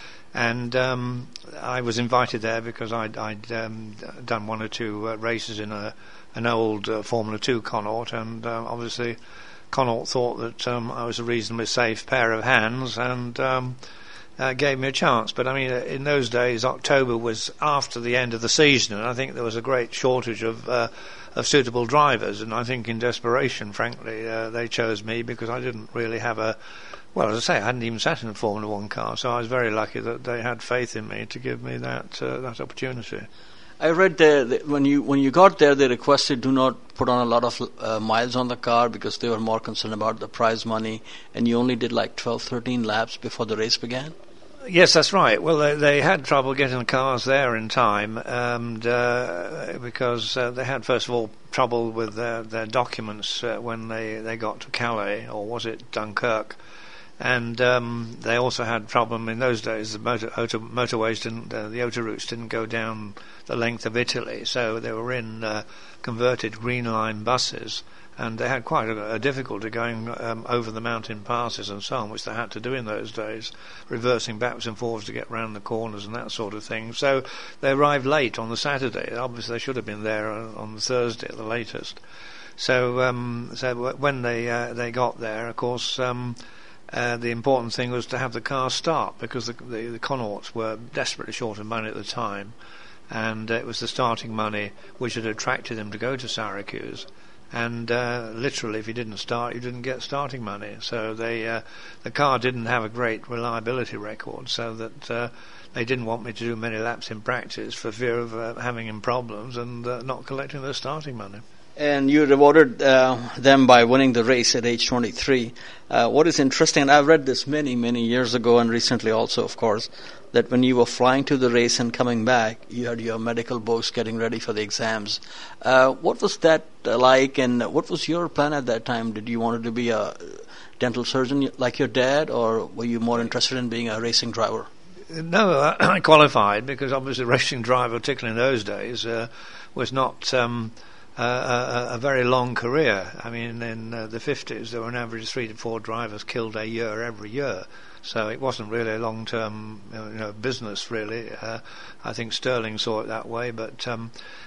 J: And um, I was invited there because I'd, I'd um, done one or two uh, races in a an old uh, Formula Two Connaught, and uh, obviously Connaught thought that um, I was a reasonably safe pair of hands, and um, Uh, gave me a chance. But I mean, uh, in those days, October was after the end of the season, and I think there was a great shortage of uh, of suitable drivers, and I think in desperation, frankly, uh, they chose me because I didn't really have a, well, as I say, I hadn't even sat in a Formula One car, so I was very lucky that they had faith in me to give me that uh, that opportunity.
F: I read there that when you when you got there, they requested do not put on a lot of uh, miles on the car because they were more concerned about the prize money, and you only did like twelve, thirteen laps before the race began?
J: Yes, that's right. Well, they, they had trouble getting the cars there in time, and uh, because uh, they had, first of all, trouble with their, their documents uh, when they, they got to Calais, or was it Dunkirk? And um, they also had problem in those days. The motor, auto, motorways didn't, uh, the autoroutes didn't go down the length of Italy, so they were in uh, converted Green Line buses. And they had quite a, a difficulty going um, over the mountain passes and so on, which they had to do in those days, reversing backwards and forwards to get round the corners and that sort of thing. So they arrived late on the Saturday. Obviously, they should have been there on the Thursday at the latest. So, um, so when they uh, they got there, of course, um, uh, the important thing was to have the car start, because the, the, the Connaughts were desperately short of money at the time, and uh, it was the starting money which had attracted them to go to Syracuse. And uh, literally, if you didn't start, you didn't get starting money. So they, uh, the car didn't have a great reliability record, so that uh, they didn't want me to do many laps in practice for fear of uh, having him problems and uh, not collecting their starting money.
F: And you rewarded uh, them by winning the race at age twenty-three. Uh, what is interesting, and I've read this many, many years ago, and recently also, of course, that when you were flying to the race and coming back, you had your medical books getting ready for the exams. Uh, what was that like, and what was your plan at that time? Did you want to be a dental surgeon like your dad, or were you more interested in being a racing driver?
J: No, I qualified because obviously racing driver, particularly in those days, uh, was not um, a, a, a very long career. I mean, in uh, the fifties, there were an average three to four drivers killed a year every year. So it wasn't really a long-term, you know, business. Really, uh, I think Sterling saw it that way. But um,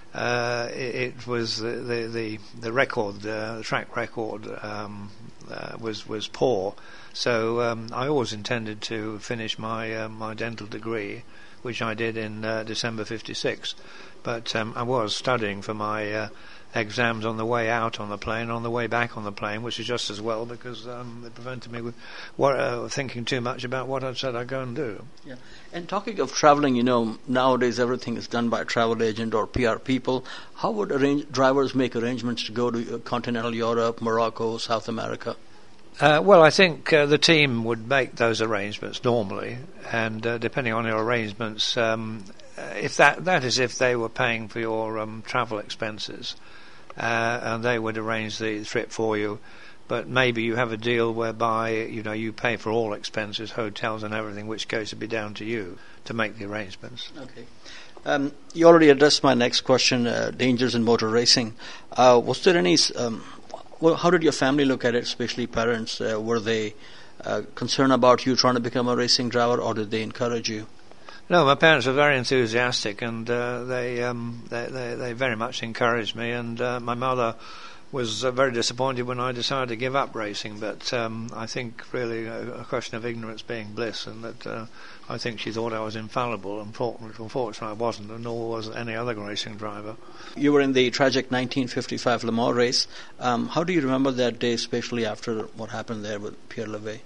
J: uh, it, it was the the the, the record, uh, the track record, um, uh, was was poor. So um, I always intended to finish my uh, my dental degree, which I did in uh, December fifty-six. But um, I was studying for my uh, exams on the way out on the plane, on the way back on the plane, which is just as well, because um, it prevented me with what, uh, thinking too much about what I'd said I'd go and do.
F: Yeah. And talking of traveling, you know, nowadays everything is done by a travel agent or P R people. How would arrange, drivers make arrangements to go to continental Europe, Morocco, South America?
J: Uh, well, I think uh, the team would make those arrangements normally, and uh, depending on your arrangements, um, if that that is if they were paying for your um, travel expenses, uh, and they would arrange the trip for you. But maybe you have a deal whereby you know you pay for all expenses, hotels and everything, which goes to be down to you to make the arrangements.
F: Okay. Um, you already addressed my next question: uh, dangers in motor racing. Uh, was there any? Um, well, how did your family look at it, especially parents? Uh, were they uh, concerned about you trying to become a racing driver, or did they encourage you?
J: No, my parents were very enthusiastic, and uh, they, um, they they they very much encouraged me. And uh, my mother was uh, very disappointed when I decided to give up racing. But um, I think really a, a question of ignorance being bliss, and that uh, I think she thought I was infallible. Unfortunately, unfortunately I wasn't, and nor was any other racing driver.
H: You were in the tragic nineteen fifty-five Le Mans race. Um, how do you remember that day, especially after what happened there with Pierre Levy?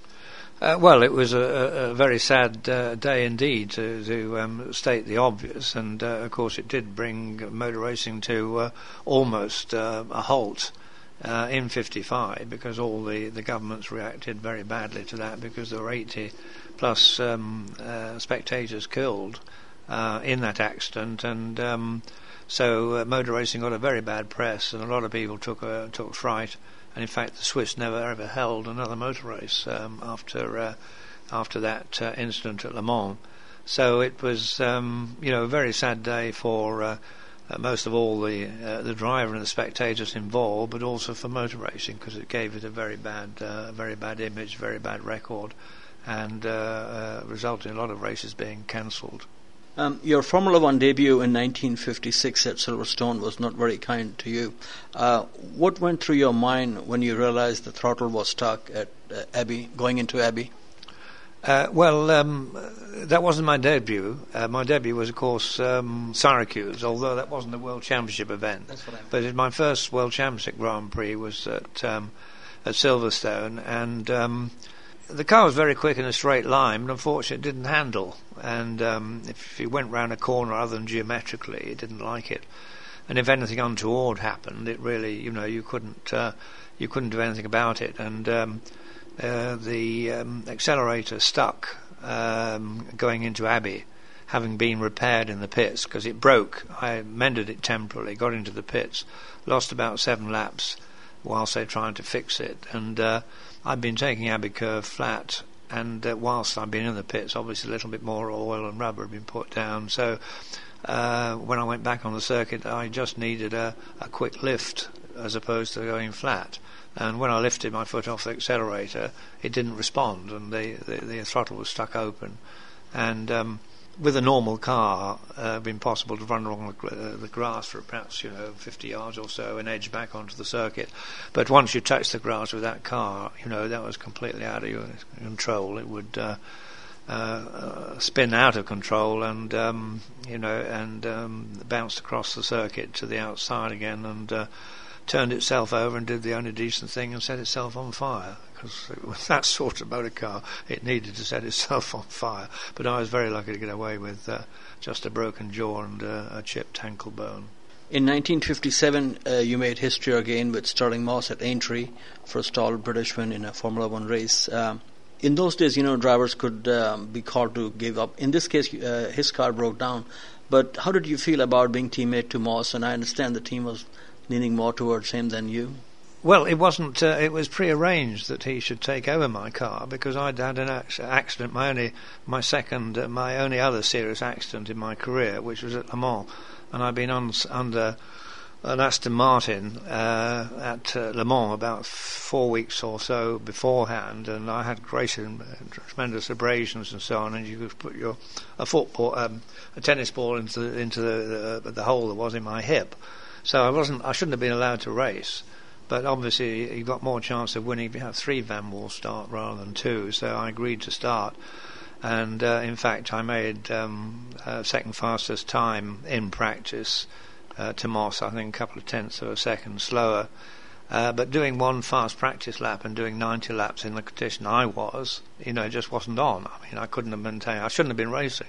J: Uh, well, it was a, a very sad uh, day indeed, to, to um, state the obvious, and uh, of course it did bring motor racing to uh, almost uh, a halt uh, in fifty-five, because all the, the governments reacted very badly to that, because there were eighty plus um, uh, spectators killed uh, in that accident, and um, so uh, motor racing got a very bad press, and a lot of people took uh, took fright. And in fact, the Swiss never ever held another motor race um, after uh, after that uh, incident at Le Mans. So it was, um, you know, a very sad day for uh, uh, most of all the uh, the driver and the spectators involved, but also for motor racing, because it gave it a very bad, uh, very bad image, very bad record, and uh, uh, resulted in a lot of races being cancelled.
H: Um, your Formula One debut in nineteen fifty-six at Silverstone was not very kind to you. Uh, what went through your mind when you realized the throttle was stuck at uh, Abbey, going into Abbey?
J: Uh, well, um, that wasn't my debut. Uh, my debut was, of course, um, Syracuse, although that wasn't a World Championship event.
H: That's what I meant.
J: But it, my first World Championship Grand Prix was at, um, at Silverstone, and um, the car was very quick in a straight line, but unfortunately it didn't handle. And um, if you went round a corner other than geometrically, it didn't like it. And if anything untoward happened, it really, you know, you couldn't uh, you couldn't do anything about it. And um, uh, the um, accelerator stuck um, going into Abbey, having been repaired in the pits, because it broke. I mended it temporarily, got into the pits, lost about seven laps whilst they were trying to fix it. And uh, I'd been taking Abbey Curve flat, and uh, whilst I'd been in the pits, obviously a little bit more oil and rubber had been put down. So uh, when I went back on the circuit, I just needed a, a quick lift as opposed to going flat. And when I lifted my foot off the accelerator, it didn't respond, and the, the, the throttle was stuck open. And um, with a normal car, uh, it would be impossible to run along the, uh, the grass for perhaps, you know, fifty yards or so and edge back onto the circuit. But once you touch the grass with that car, you know, that was completely out of your control. It would uh, uh, uh, spin out of control and, um, you know, and um, bounced across the circuit to the outside again, and uh, turned itself over and did the only decent thing and set itself on fire. Because with that sort of motor car, it needed to set itself on fire. But I was very lucky to get away with uh, just a broken jaw and uh, a chipped ankle bone.
H: In nineteen fifty-seven, uh, you made history again with Stirling Moss at Aintree, first all British win in a Formula One race. Um, in those days, you know, drivers could um, be called to give up. In this case, uh, his car broke down. But how did you feel about being teammate to Moss? And I understand the team was leaning more towards him than you.
J: Well, it wasn't. Uh, it was pre-arranged that he should take over my car, because I'd had an accident, my only, my second, uh, my only other serious accident in my career, which was at Le Mans, and I'd been on, under an Aston Martin uh, at uh, Le Mans about four weeks or so beforehand, and I had great, uh, tremendous abrasions and so on, and you could put your a football, um, a tennis ball into the, into the, the the hole that was in my hip, so I wasn't. I shouldn't have been allowed to race. But obviously, you got more chance of winning if you have three Van Wall start rather than two. So I agreed to start, and uh, in fact, I made um, uh, second fastest time in practice uh, to Moss. I think a couple of tenths of a second slower. Uh, but doing one fast practice lap and doing ninety laps in the condition I was, you know, it just wasn't on. I mean, I couldn't have maintained. I shouldn't have been racing.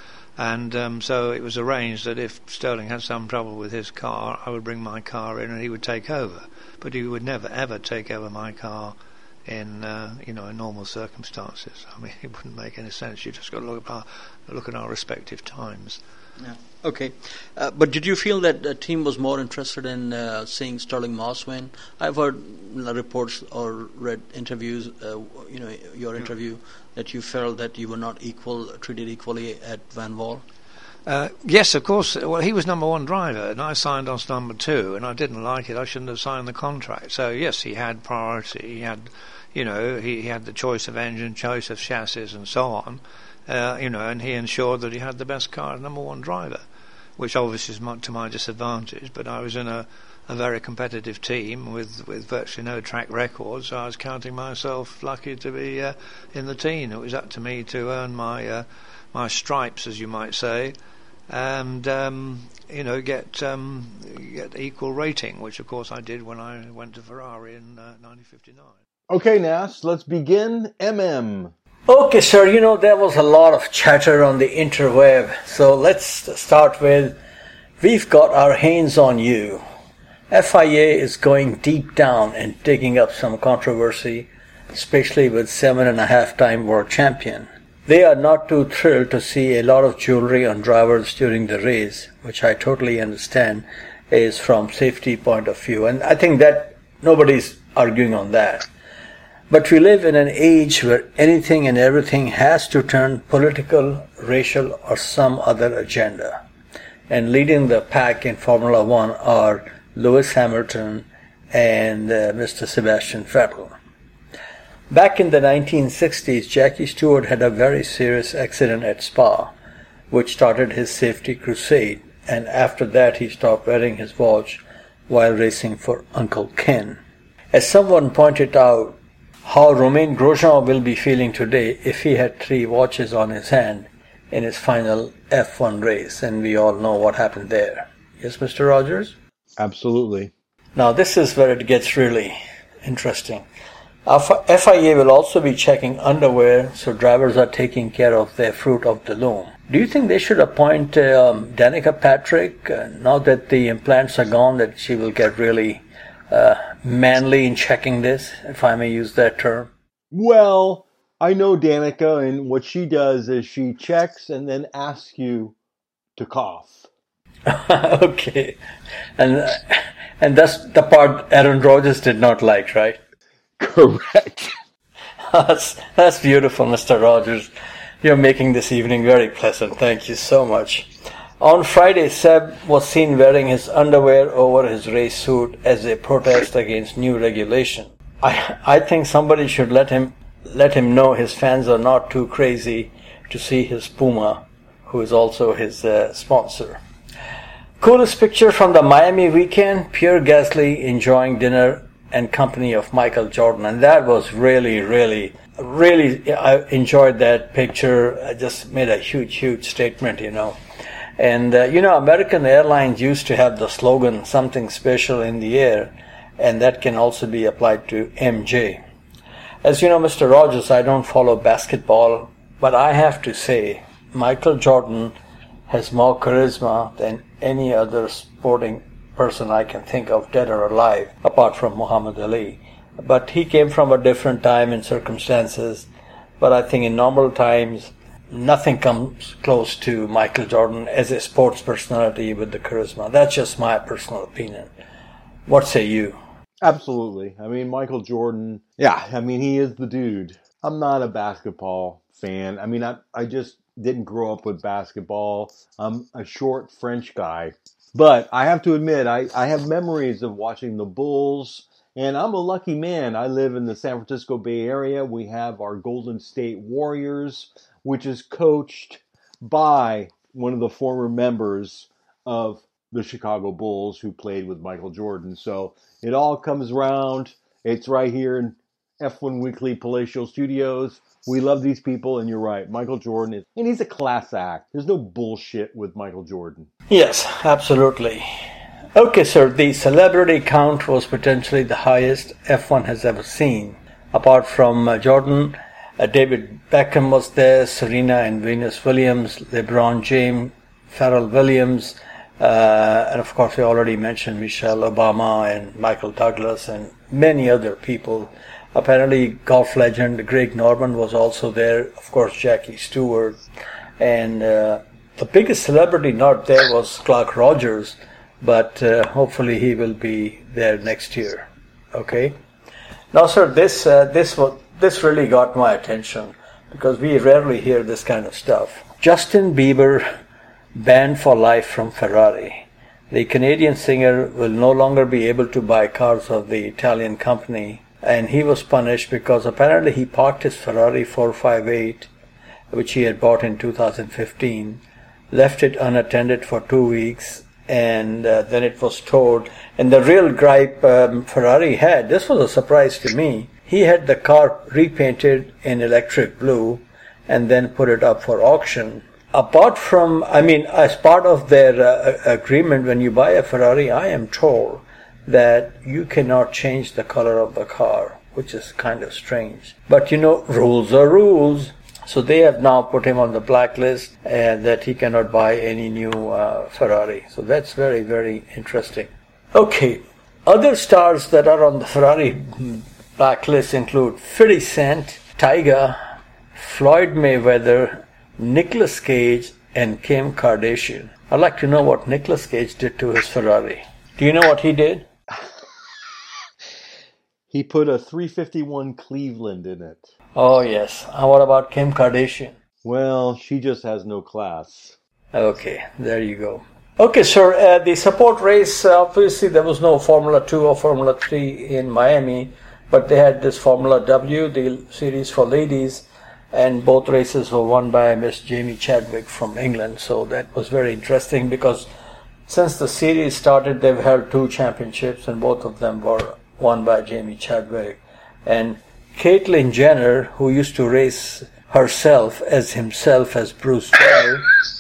J: And um, so it was arranged that if Stirling had some trouble with his car, I would bring my car in and he would take over. But he would never ever take over my car in uh, you know in normal circumstances. I mean, it wouldn't make any sense. You just got to look at our, look at our respective times.
H: Yeah. Okay. Uh, but did you feel that the team was more interested in uh, seeing Stirling Moss win? I've heard reports or read interviews, uh, you know, your yeah. interview, that you felt that you were not equal, treated equally at Van Wall.
J: Uh, yes, of course. Well, he was number one driver, and I signed on to number two, and I didn't like it. I shouldn't have signed the contract. So yes, he had priority. He had, you know, he, he had the choice of engine, choice of chassis, and so on. Uh, you know, and he ensured that he had the best car as number one driver. which obviously is my, to my disadvantage, but I was in a, a very competitive team with, with virtually no track record, so I was counting myself lucky to be uh, in the team. It was up to me to earn my uh, my stripes, as you might say, and um, you know get um, get equal rating, which of course I did when I went to Ferrari in uh, nineteen fifty-nine.
E: Okay, Nas, let's begin. M M.
F: Okay, sir, you know, there was a lot of chatter on the interweb, so let's start with, we've got our hands on you. F I A is going deep down and digging up some controversy, especially with seven and a half time world champion. They are not too thrilled to see a lot of jewelry on drivers during the race, which I totally understand is from safety point of view, and I think that nobody's arguing on that. But we live in an age where anything and everything has to turn political, racial, or some other agenda. And leading the pack in Formula One are Lewis Hamilton and uh, Mister Sebastian Vettel. Back in the nineteen sixties, Jackie Stewart had a very serious accident at Spa, which started his safety crusade, and after that he stopped wearing his watch while racing for Uncle Ken. As someone pointed out, how Romain Grosjean will be feeling today if he had three watches on his hand in his final F one race, and we all know what happened there. Yes, Mister Rogers?
E: Absolutely.
F: Now this is where it gets really interesting. F I A will also be checking underwear, so drivers are taking care of their fruit of the loom. Do you think they should appoint um, Danica Patrick, uh, now that the implants are gone, that she will get really uh, manly in checking this, if I may use that term?
E: Well, I know Danica, and what she does is she checks and then asks you to cough.
F: Okay. And and that's the part Aaron Rodgers did not like, right?
E: Correct.
F: that's, that's beautiful, Mister Rogers. You're making this evening very pleasant. Thank you so much. On Friday, Seb was seen wearing his underwear over his race suit as a protest against new regulation. I I think somebody should let him let him know his fans are not too crazy to see his Puma, who is also his uh, sponsor. Coolest picture from the Miami weekend, Pierre Gasly enjoying dinner and company of Michael Jordan, and that was really, really, really, I enjoyed that picture. I just made a huge, huge statement, you know. And, uh, you know, American Airlines used to have the slogan, something special in the air, and that can also be applied to M J. As you know, Mister Rogers, I don't follow basketball, but I have to say, Michael Jordan has more charisma than any other sporting person I can think of, dead or alive, apart from Muhammad Ali. But he came from a different time and circumstances, but I think in normal times, nothing comes close to Michael Jordan as a sports personality with the charisma. That's just my personal opinion. What say you?
E: Absolutely. I mean, Michael Jordan, yeah, I mean, he is the dude. I'm not a basketball fan. I mean, I, I just didn't grow up with basketball. I'm a short French guy. But I have to admit, I, I have memories of watching the Bulls, and I'm a lucky man. I live in the San Francisco Bay Area. We have our Golden State Warriors, which is coached by one of the former members of the Chicago Bulls who played with Michael Jordan. So it all comes around. It's right here in F one Weekly Palatial Studios. We love these people, and you're right. Michael Jordan is, and he's a class act. There's no bullshit with Michael Jordan.
F: Yes, absolutely. Okay, sir, the celebrity count was potentially the highest F one has ever seen. Apart from uh, Jordan, uh, David Beckham was there, Serena and Venus Williams, LeBron James, Pharrell Williams, uh, and of course we already mentioned Michelle Obama and Michael Douglas and many other people. Apparently, golf legend Greg Norman was also there. Of course, Jackie Stewart. And uh, the biggest celebrity not there was Clark Rogers, but uh, hopefully he will be there next year. Okay? Now, sir, this uh, this was, this really got my attention because we rarely hear this kind of stuff. Justin Bieber banned for life from Ferrari. The Canadian singer will no longer be able to buy cars of the Italian company, and he was punished because apparently he parked his Ferrari four fifty-eight, which he had bought in two thousand fifteen, left it unattended for two weeks, and uh, then it was towed. And the real gripe um, Ferrari had, this was a surprise to me, he had the car repainted in electric blue and then put it up for auction. Apart from, I mean, as part of their uh, agreement, when you buy a Ferrari, I am told that you cannot change the color of the car, which is kind of strange. But you know, rules are rules. So they have now put him on the blacklist and that he cannot buy any new uh, Ferrari. So that's very, very interesting. Okay, other stars that are on the Ferrari blacklist include fifty Cent, Tyga, Floyd Mayweather, Nicolas Cage, and Kim Kardashian. I'd like to know what Nicolas Cage did to his Ferrari. Do you know what he did?
E: He put a three fifty-one Cleveland in it.
F: Oh, yes. And what about Kim Kardashian?
E: Well, she just has no class.
F: Okay, there you go. Okay, sir, uh, the support race, uh, obviously there was no Formula two or Formula three in Miami, but they had this Formula W, the series for ladies, and both races were won by Miss Jamie Chadwick from England. So that was very interesting because since the series started, they've held two championships, and both of them were won by Jamie Chadwick. And Caitlyn Jenner, who used to race herself as himself as Bruce Jenner.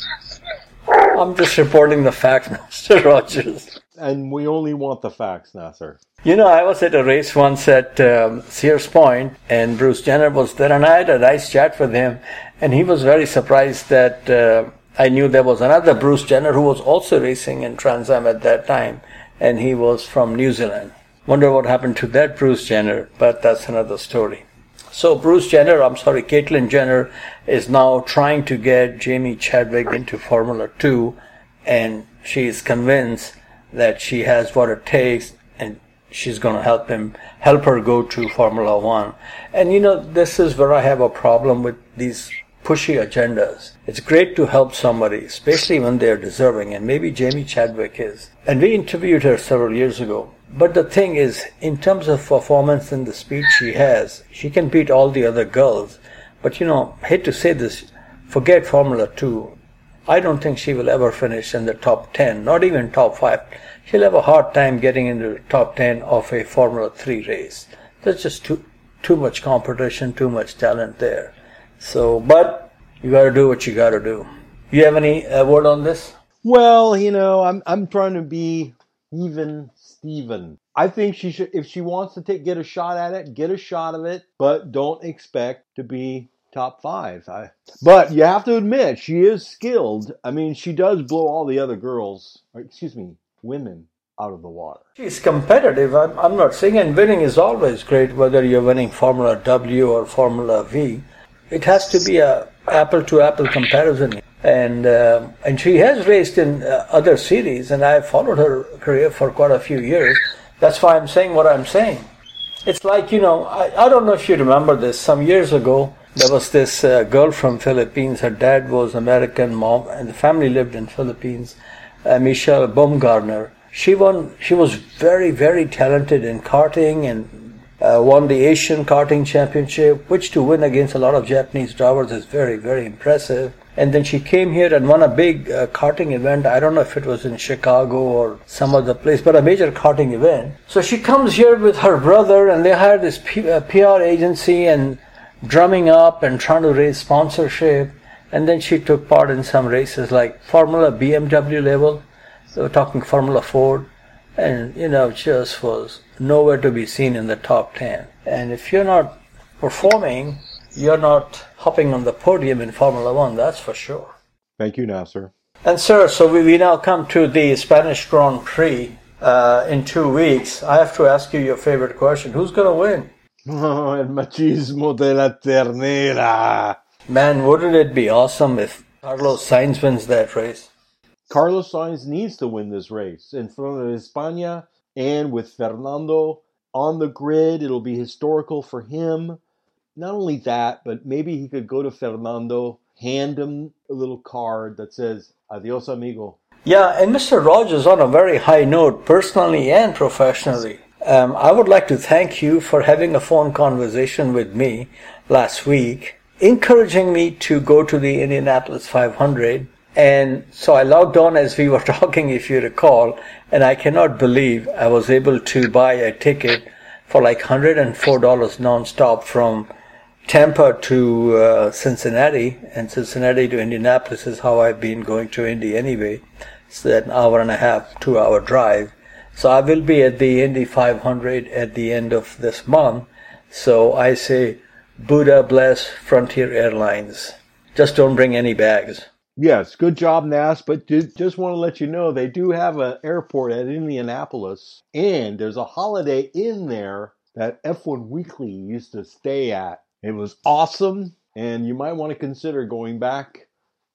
F: I'm just reporting the facts, Mister Rogers.
E: And we only want the facts, Nasser.
F: You know, I was at a race once at um, Sears Point, and Bruce Jenner was there, and I had a nice chat with him, and he was very surprised that uh, I knew there was another Bruce Jenner who was also racing in Trans Am at that time, and he was from New Zealand. Wonder what happened to that Bruce Jenner, but that's another story. So Bruce Jenner, I'm sorry, Caitlyn Jenner is now trying to get Jamie Chadwick into Formula two, and she is convinced that she has what it takes, and she's going to help him, help her go to Formula one. And you know, this is where I have a problem with these pushy agendas. It's great to help somebody, especially when they're deserving, and maybe Jamie Chadwick is. And we interviewed her several years ago. But the thing is, in terms of performance and the speed she has, she can beat all the other girls. But you know, I hate to say this, forget Formula two. I don't think she will ever finish in the top ten, not even top five. She'll have a hard time getting into the top ten of a Formula three race. There's just too, too much competition, too much talent there. So, but you gotta do what you gotta do. You have any uh, word on this?
E: Well, you know, I'm I'm trying to be even Steven. I think she should, if she wants to take get a shot at it, get a shot of it, but don't expect to be top five. I, but you have to admit, she is skilled. I mean, she does blow all the other girls, or excuse me, women, out of the water.
F: She's competitive. I'm, I'm not saying, and winning is always great, whether you're winning Formula W or Formula V. It has to be a apple-to-apple comparison. And uh, and she has raced in uh, other series, and I've followed her career for quite a few years. That's why I'm saying what I'm saying. It's like, you know, I, I don't know if you remember this. Some years ago, there was this uh, girl from Philippines. Her dad was American, mom, and the family lived in Philippines, uh, Michelle Baumgartner. She won. She was very, very talented in karting and uh, won the Asian Karting Championship, which to win against a lot of Japanese drivers is very, very impressive. And then she came here and won a big uh, karting event. I don't know if it was in Chicago or some other place, but a major karting event. So she comes here with her brother, and they hired this P- uh, P R agency and drumming up and trying to raise sponsorship. And then she took part in some races like Formula B M W level. They were talking Formula Ford. And, you know, just was nowhere to be seen in the top ten. And if you're not performing, you're not hopping on the podium in Formula One, that's for sure.
E: Thank you, Nasser.
F: And sir, so we, we now come to the Spanish Grand Prix uh, in two weeks. I have to ask you your favorite question. Who's going to win?
E: Oh, el machismo de la ternera.
F: Man, wouldn't it be awesome if Carlos Sainz wins that race?
E: Carlos Sainz needs to win this race in front of España, and with Fernando on the grid, it'll be historical for him. Not only that, but maybe he could go to Fernando, hand him a little card that says, adios, amigo.
F: Yeah, and Mister Rogers, on a very high note, personally and professionally, um, I would like to thank you for having a phone conversation with me last week, encouraging me to go to the Indianapolis five hundred, And so I logged on as we were talking, if you recall, and I cannot believe I was able to buy a ticket for like one hundred four dollars nonstop from Tampa to uh, Cincinnati, and Cincinnati to Indianapolis is how I've been going to Indy anyway. It's an hour and a half, two hour drive. So I will be at the Indy five hundred at the end of this month. So I say, Buddha bless Frontier Airlines. Just don't bring any bags.
E: Yes, good job, Nas. But just want to let you know they do have an airport at Indianapolis, and there's a Holiday Inn there that F one Weekly used to stay at. It was awesome, and you might want to consider going back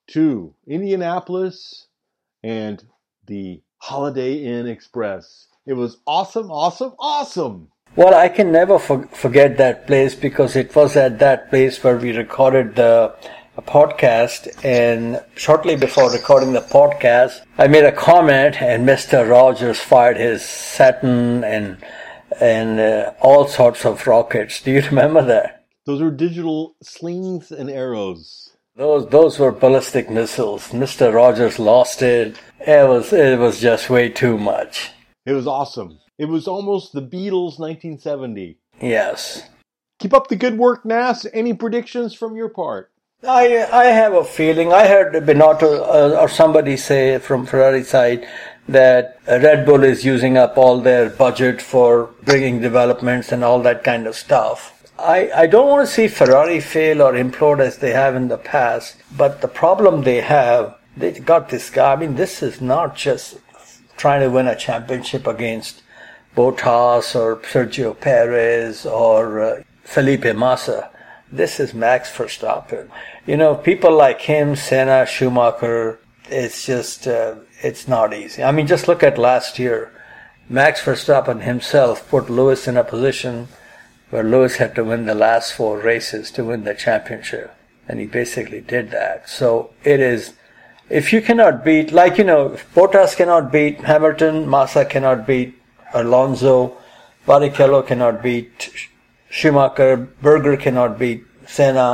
E: to Indianapolis and the Holiday Inn Express. It was awesome, awesome, awesome.
F: Well, I can never for- forget that place because it was at that place where we recorded the podcast, and shortly before recording the podcast, I made a comment, and Mister Rogers fired his Saturn and and uh, all sorts of rockets. Do you remember that?
E: Those were digital slings and arrows.
F: Those those were ballistic missiles. Mister Rogers lost it. It was it was just way too much.
E: It was awesome. It was almost the Beatles nineteen seventy.
F: Yes.
E: Keep up the good work, Nas. Any predictions from your part?
F: I I have a feeling. I heard Binotto uh, or somebody say from Ferrari side that Red Bull is using up all their budget for bringing developments and all that kind of stuff. I, I don't want to see Ferrari fail or implode as they have in the past, but the problem they have, they got this guy. I mean, this is not just trying to win a championship against Bottas or Sergio Perez or uh, Felipe Massa. This is Max Verstappen. You know, people like him, Senna, Schumacher, it's just, uh, it's not easy. I mean, just look at last year. Max Verstappen himself put Lewis in a position where Lewis had to win the last four races to win the championship. And he basically did that. So it is, if you cannot beat, like, you know, if Bottas cannot beat Hamilton, Massa cannot beat Alonso, Barrichello cannot beat Schumacher, Berger cannot beat Senna,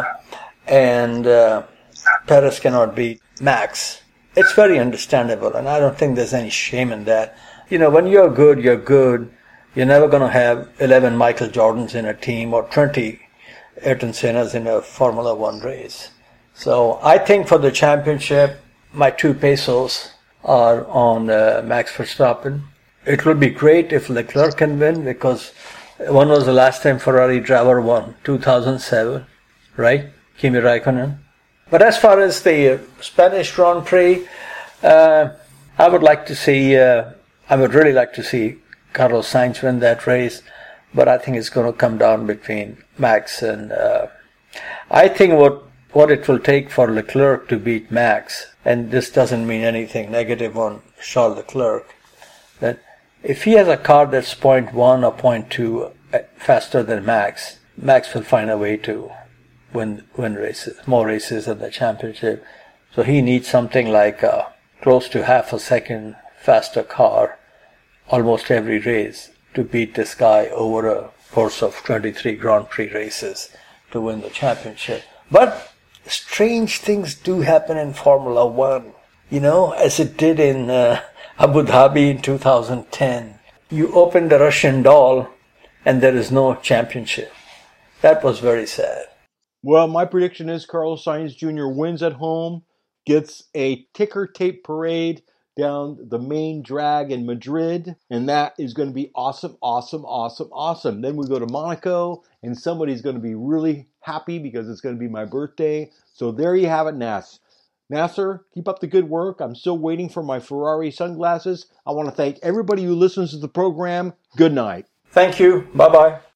F: and uh, Perez cannot beat Max. It's very understandable, and I don't think there's any shame in that. You know, when you're good, you're good. You're never going to have eleven Michael Jordans in a team or twenty Ayrton Sennas in a Formula One race. So I think for the championship, my two pesos are on uh, Max Verstappen. It would be great if Leclerc can win, because when was the last time Ferrari driver won? two thousand seven, right? Kimi Raikkonen. But as far as the uh, Spanish Grand Prix, uh, I would like to see, uh, I would really like to see Carlos Sainz win that race, but I think it's going to come down between Max and, uh, I think what, what it will take for Leclerc to beat Max, and this doesn't mean anything negative on Charles Leclerc, that if he has a car that's point one or point two faster than Max, Max will find a way to win win races, more races in the championship. So he needs something like a close to half a second faster car almost every race to beat this guy over a course of twenty-three Grand Prix races to win the championship. But strange things do happen in Formula One, you know, as it did in uh, Abu Dhabi in two thousand ten. You open the Russian doll and there is no championship. That was very sad.
E: Well, my prediction is Carlos Sainz Junior wins at home, gets a ticker tape parade down the main drag in Madrid, and that is going to be awesome, awesome, awesome, awesome. Then we go to Monaco, and somebody's going to be really happy because it's going to be my birthday. So there you have it, Nas. Nasser, keep up the good work. I'm still waiting for my Ferrari sunglasses. I want to thank everybody who listens to the program. Good night.
F: Thank you. Bye-bye.